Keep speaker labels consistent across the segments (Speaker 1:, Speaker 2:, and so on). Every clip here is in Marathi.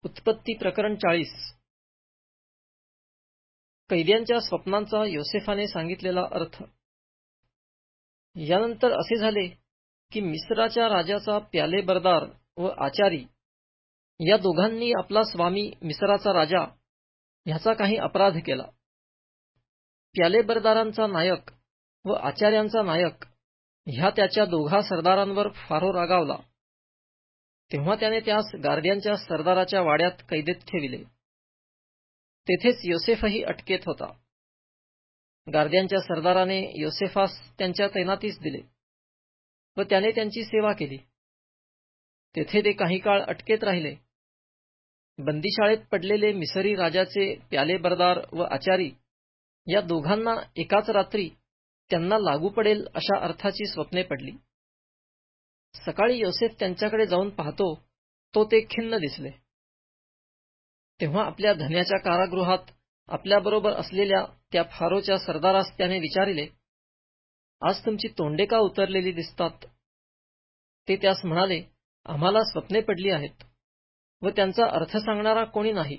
Speaker 1: उत्पत्ती प्रकरण 40. कैद्यांच्या स्वप्नांचा योसेफाने सांगितलेला अर्थ. यानंतर असे झाले की मिस्राच्या राजाचा प्यालेबरदार व आचारी या दोघांनी आपला स्वामी मिस्राचा राजा ह्याचा काही अपराध केला. प्यालेबरदारांचा नायक व आचार्यांचा नायक ह्या त्याच्या दोघा सरदारांवर फारो रागावला. तेव्हा त्याने त्यास गार्ड्यांच्या सरदाराच्या वाड्यात कैदेत ठेविले. तेथेच योसेफही अटकेत होता. गार्ड्यांच्या सरदाराने योसेफास त्यांच्या तैनातीस दिले व त्याने त्यांची सेवा केली. तेथे ते काही काळ अटकेत राहिले. बंदीशाळेत पडलेले मिसरी राजाचे प्यालेबरदार व आचारी या दोघांना एकाच रात्री त्यांना लागू पडेल अशा अर्थाची स्वप्ने पडली. सकाळी योसेफ त्यांच्याकडे जाऊन पाहतो तो ते खिन्न दिसले. तेव्हा आपल्या धन्याच्या कारागृहात आपल्याबरोबर असलेल्या त्या फारोच्या सरदारास त्याने विचारिले, आज तुमची तोंडे का उतरलेली दिसतात? ते त्यास म्हणाले, आम्हाला स्वप्ने पडली आहेत व त्यांचा अर्थ सांगणारा कोणी नाही.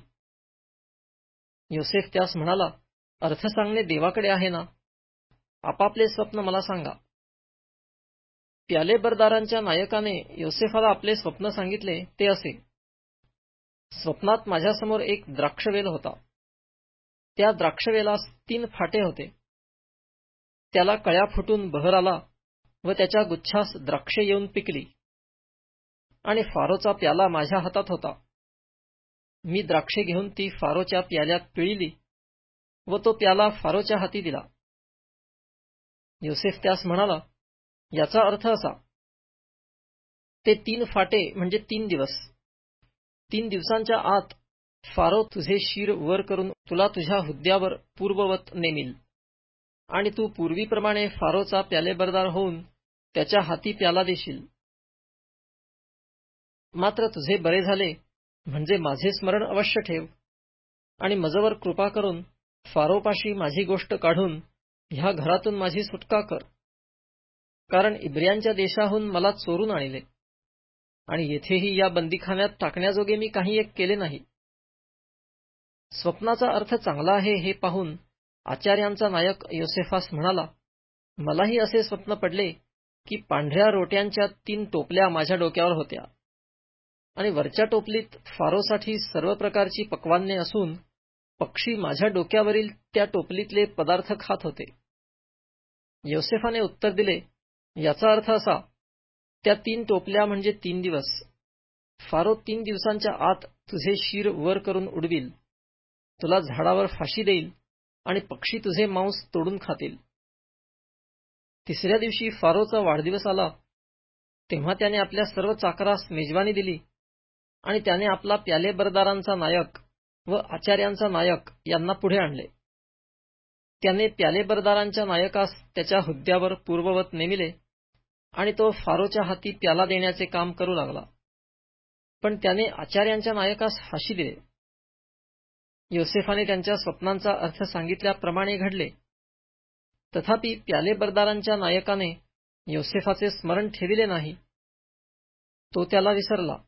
Speaker 1: योसेफ त्यास म्हणाला, अर्थ सांगणे देवाकडे आहे ना. आपापले स्वप्न मला सांगा. प्यालेबरदारांच्या नायकाने योसेफाला आपले स्वप्न सांगितले ते असे. स्वप्नात माझ्यासमोर एक द्राक्षवेल होता. त्या द्राक्षवेलास 3 फाटे होते. त्याला कळ्या फुटून बहर आला व त्याच्या गुच्छास द्राक्षे येऊन पिकली आणि फारोचा प्याला माझ्या हातात होता. मी द्राक्षे घेऊन ती फारोच्या प्याल्यात पिळली व तो प्याला फारोच्या हाती दिला. योसेफ त्यास म्हणाला, याचा अर्थ असा. ते 3 फाटे म्हणजे 3 दिवस. 3 दिवसांच्या आत फारो तुझे शिर वर करून तुला तुझ्या हुद्द्यावर पूर्ववत नेमिल आणि तू पूर्वीप्रमाणे फारोचा प्यालेबरदार होऊन त्याच्या हाती प्याला देशील. मात्र तुझे बरे झाले म्हणजे माझे स्मरण अवश्य ठेव आणि मजवर कृपा करून फारोपाशी माझी गोष्ट काढून ह्या घरातून माझी सुटका कर. कारण इब्रियांच्या देशाहून मला चोरून आणले आणि येथेही या बंदीखान्यात टाकण्याजोगे मी काही एक केले नाही. स्वप्नाचा अर्थ चांगला आहे हे पाहून आचार्यांचा नायक योसेफास म्हणाला, मलाही असे स्वप्न पडले की पांढऱ्या रोट्यांच्या 3 टोपल्या माझ्या डोक्यावर होत्या आणि वरच्या टोपलीत फारोसाठी सर्व प्रकारची पक्वान्ने असून पक्षी माझ्या डोक्यावरील त्या टोपलीतले पदार्थ खात होते. योसेफाने उत्तर दिले, याचा अर्थ असा. त्या 3 टोपल्या म्हणजे 3 दिवस. फारो 3 दिवसांच्या आत तुझे शिर वर करून उडविल, तुला झाडावर फाशी देईल आणि पक्षी तुझे मांस तोडून खातील. 3ऱ्या दिवशी फारोचा वाढदिवस आला. तेव्हा त्याने आपल्या सर्व चाकरास मेजवानी दिली आणि त्याने आपला प्यालेबरदारांचा नायक व आचार्यांचा नायक यांना पुढे आणले. त्याने प्यालेबरदारांच्या नायकास त्याच्या हुद्द्यावर पूर्ववत नेमिले आणि तो फारोच्या हाती प्याला देण्याचे काम करू लागला. पण त्याने आचार्यांच्या नायकास फाशी दिले. योसेफाने त्यांच्या स्वप्नांचा अर्थ सांगितल्याप्रमाणे घडले. तथापि प्यालेबरदारांच्या नायकाने योसेफाचे स्मरण ठेविले नाही. तो त्याला विसरला.